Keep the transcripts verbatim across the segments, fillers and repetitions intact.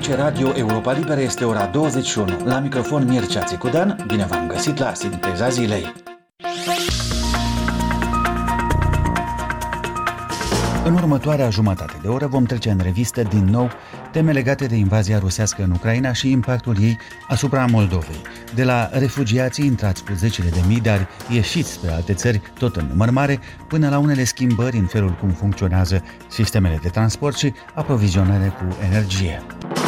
Aici Radio Europa Liberă, este ora douăzeci și unu. La microfon Mircea Țicudan, bine v-am găsit la Sinteza Zilei. În următoarea jumătate de oră vom trece în revistă din nou teme legate de invazia rusească în Ucraina și impactul ei asupra Moldovei. De la refugiații intrați cu zecile de mii, dar ieșiți spre alte țări, tot în număr mare, până la unele schimbări în felul cum funcționează sistemele de transport și aprovizionare cu energie.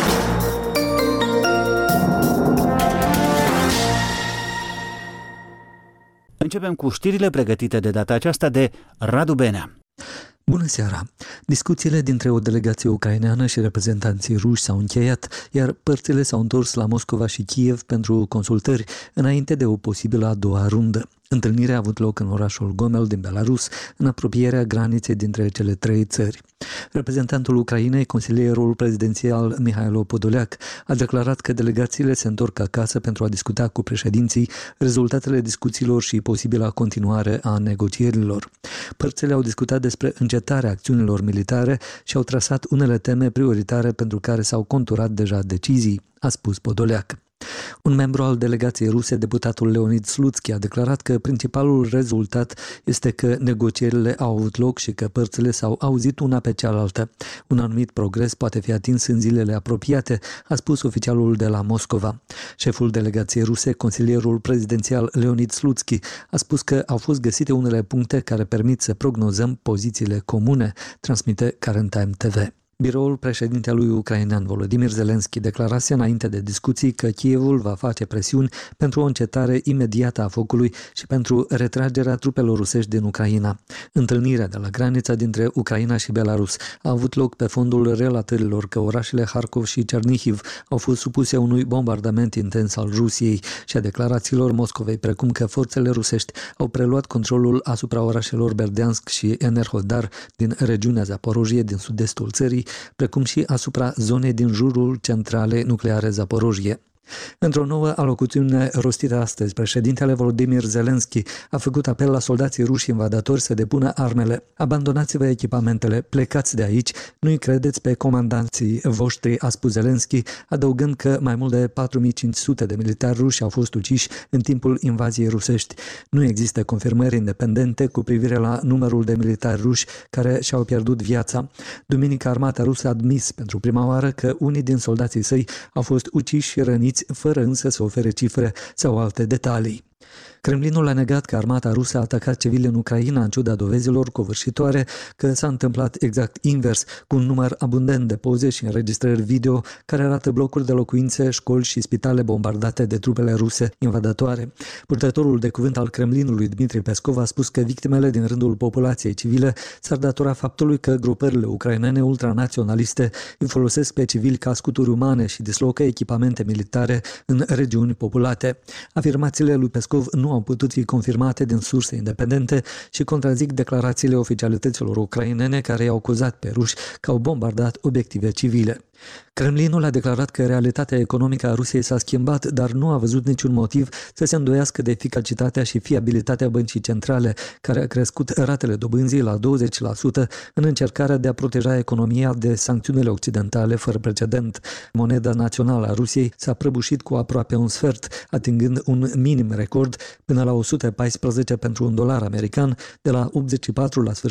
Începem cu știrile pregătite de data aceasta de Radu Benea. Bună seara! Discuțiile dintre o delegație ucraineană și reprezentanții ruși s-au încheiat, iar părțile s-au întors la Moscova și Kiev pentru consultări înainte de o posibilă a doua rundă. Întâlnirea a avut loc în orașul Gomel din Belarus, în apropierea graniței dintre cele trei țări. Reprezentantul Ucrainei, consilierul prezidențial Mihailo Podolyak, a declarat că delegațiile se întorc acasă pentru a discuta cu președinții rezultatele discuțiilor și posibila continuare a negocierilor. Părțile au discutat despre încetarea acțiunilor militare și au trasat unele teme prioritare pentru care s-au conturat deja decizii, a spus Podolyak. Un membru al delegației ruse, deputatul Leonid Slutsky, a declarat că principalul rezultat este că negocierile au avut loc și că părțile s-au auzit una pe cealaltă. Un anumit progres poate fi atins în zilele apropiate, a spus oficialul de la Moscova. Șeful delegației ruse, consilierul prezidențial Leonid Slutsky, a spus că au fost găsite unele puncte care permit să prognozăm pozițiile comune, transmite Current Time T V. Biroul președintelui ucrainean Volodymyr Zelensky declarase înainte de discuții că Kievul va face presiuni pentru o încetare imediată a focului și pentru retragerea trupelor rusești din Ucraina. Întâlnirea de la granița dintre Ucraina și Belarus a avut loc pe fondul relatărilor că orașele Harkov și Chernihiv au fost supuse unui bombardament intens al Rusiei și a declarațiilor Moscovei, precum că forțele rusești au preluat controlul asupra orașelor Berdiansk și Enerhodar din regiunea Zaporojie din sud-estul țării, precum și asupra zonei din jurul centralei nucleare Zaporojie. Într-o nouă alocuțiune rostită astăzi, președintele Volodymyr Zelensky a făcut apel la soldații ruși invadatori să depună armele. Abandonați-vă echipamentele, plecați de aici, nu-i credeți pe comandanții voștri, a spus Zelensky, adăugând că mai mult de patru mii cinci sute de militari ruși au fost uciși în timpul invaziei rusești. Nu există confirmări independente cu privire la numărul de militari ruși care și-au pierdut viața. Duminică, armata rusă a admis pentru prima oară că unii din soldații săi au fost uciși și răniți, fără însă să ofere cifre sau alte detalii. Kremlinul a negat că armata rusă a atacat civili în Ucraina în ciuda dovezilor covârșitoare că s-a întâmplat exact invers, cu un număr abundent de poze și înregistrări video care arată blocuri de locuințe, școli și spitale bombardate de trupele ruse invadatoare. Purtătorul de cuvânt al Kremlinului, Dmitri Peskov, a spus că victimele din rândul populației civile s-ar datora faptului că grupările ucrainene ultranaționaliste îi folosesc pe civili ca scuturi umane și dislocă echipamente militare în regiuni populate. Afirmațiile lui Peskov nu au putut fi confirmate din surse independente și contrazic declarațiile oficialităților ucrainene care i-au acuzat pe ruși că au bombardat obiective civile. Kremlinul a declarat că realitatea economică a Rusiei s-a schimbat, dar nu a văzut niciun motiv să se îndoiască de eficacitatea și fiabilitatea băncii centrale, care a crescut ratele dobânzii la douăzeci la sută în încercarea de a proteja economia de sancțiunile occidentale fără precedent. Moneda națională a Rusiei s-a prăbușit cu aproape un sfert, atingând un minim record până la o sută paisprezece pentru un dolar american, de la optzeci și patru la sfârșit